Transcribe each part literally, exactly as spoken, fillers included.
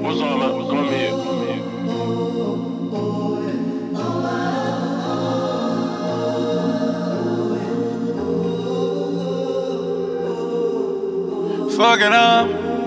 What's up, man? Come here. Come here. Fucking up.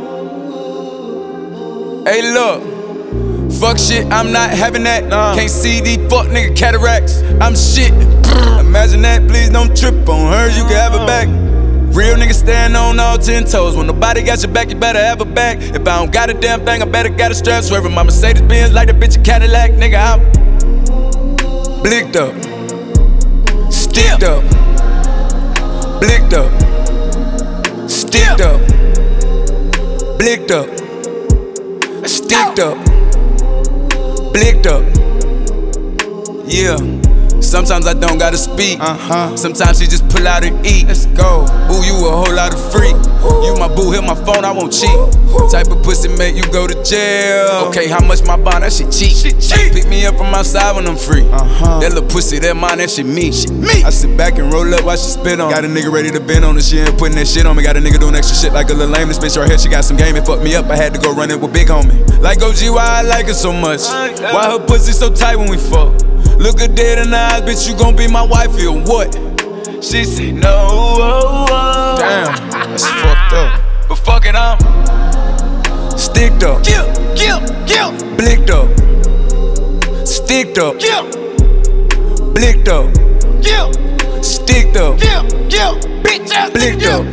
Hey, look. Fuck shit, I'm not having that. Nah. Can't see these fuck nigga cataracts. I'm shit. Imagine that, please don't trip on her. You can have her back. Real niggas stand on all ten toes. When nobody got your back, you better have a back. If I don't got a damn thing, I better got a strap. Swerving my Mercedes Benz like the bitch a Cadillac. Nigga, I'm blicked up, sticked up, blicked up, sticked up, blicked up, sticked up, blicked up. Yeah. Sometimes I don't gotta speak. Uh-huh. Sometimes she just pull out and eat. Let's go. Ooh, you a whole lot of freak. You my boo, hit my phone, I won't cheat. Type of pussy make you go to jail. Okay, how much my bond? That shit cheap. She cheap. Pick me up from outside when I'm free. Uh-huh. That little pussy, that mine, that shit me. She me. I sit back and roll up while she spit on. Got a nigga ready to bend on her. She ain't putting that shit on me. Got a nigga doing extra shit like a little lame. This bitch right here, she got some game and fucked me up. I had to go run it with big homie. Like O G, why I like her so much? Why her pussy so tight when we fuck? Look her dead in the eyes, bitch, you gon' be my wife or what? She said no, oh, oh. Damn, that's fucked up. But fuck it, I'm sticked up, kill, kill, kill, blicked up, sticked up, kill, blicked up, kill, sticked up, kill, kill, bitch ass, blicked up,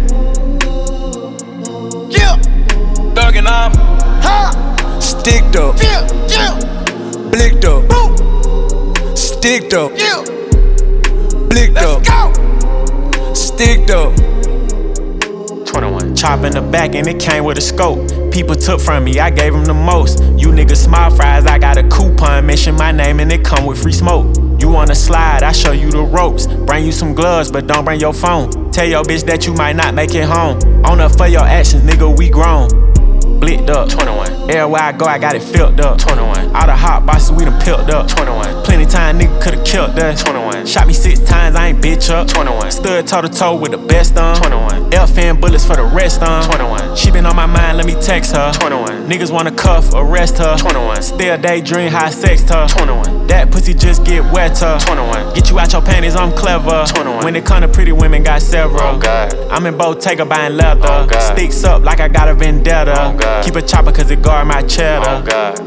kill, thuggin' I'm huh, sticked up, kill, kill, blicked up, boom. Sticked up, yeah. Blicked up, go. Sticked up. twenty-one. Chop in the back and it came with a scope. People took from me, I gave them the most. You niggas smile fries, I got a coupon. Mention my name and it come with free smoke. You wanna slide, I show you the ropes. Bring you some gloves, but don't bring your phone. Tell your bitch that you might not make it home. On up for your actions, nigga, we grown. Blicked up, twenty-one. Everywhere I go, I got it filled up, twenty-one. All the hot bosses, we done pilled up, twenty-one. Plenty time, nigga could've killed us, twenty-one. Shot me six times, I ain't bitch up, twenty-one. Stood toe to toe with the best on, twenty-one. L-fan bullets for the rest on, twenty-one. She been on my mind, let me text her, twenty-one. Niggas wanna cuff, arrest her, twenty-one. Still daydream how I sexed her, twenty-one. That pussy just get wetter, twenty-one. Get you out your panties, I'm clever, twenty-one. When it come to pretty women, got several, oh God. I'm in Bottega buying leather, oh God. Sticks up like I got a vendetta, oh God. Keep a chopper cause it guard my cheddar, oh God.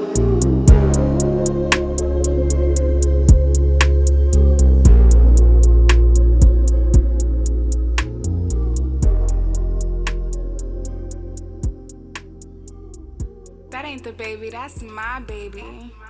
That ain't the baby, that's my baby.